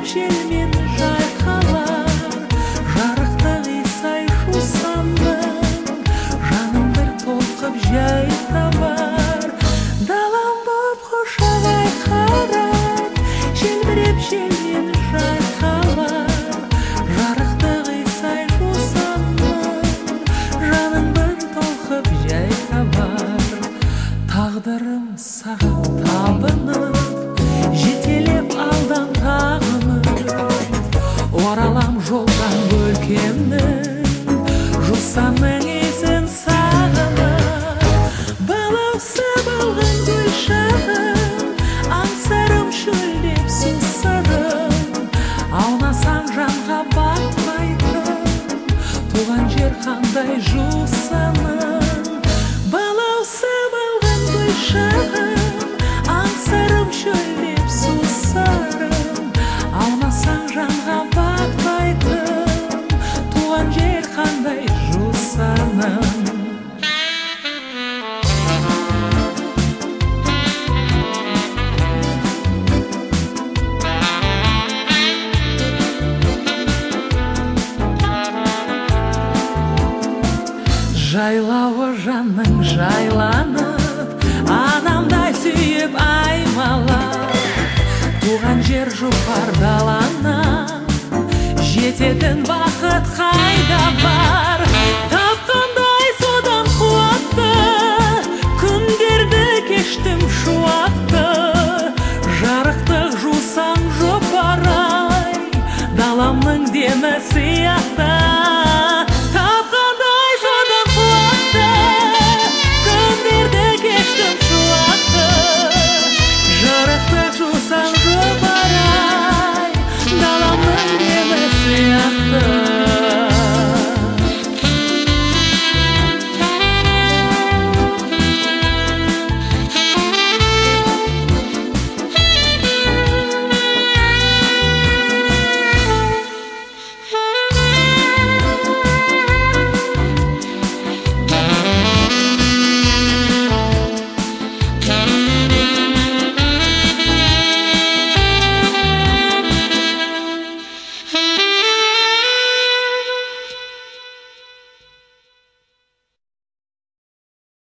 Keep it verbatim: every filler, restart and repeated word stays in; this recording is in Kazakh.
желбіреп желмен жайқалар, жарықтық исай жусанның, жаным бір толқып жай табар. Далам боп қошалай қарап, желбіреп желмен жайқалар, жарықтық исай жусанның, жаным бір толқып жай табар. Тағдырым саған табынып, жетелеп алдан тағынып, оралам жолдан өлкемнің, жусанның исін сағынып. Балауса балғын гүл шағын, аңсарым шөлдеп сусарым, аунасаң жанға батпайтын, туған жер қандай жусаның. Балауса балғын гүл шағын, аңсарым шөлдеп сусарым, аунасаң жанға батпайтын, туған жер қандай жусаның. Жайлауы жанның жайланып, анамдай сүйіп аймалап, туған жер жұпар далана, жететін бақыт қайда бар.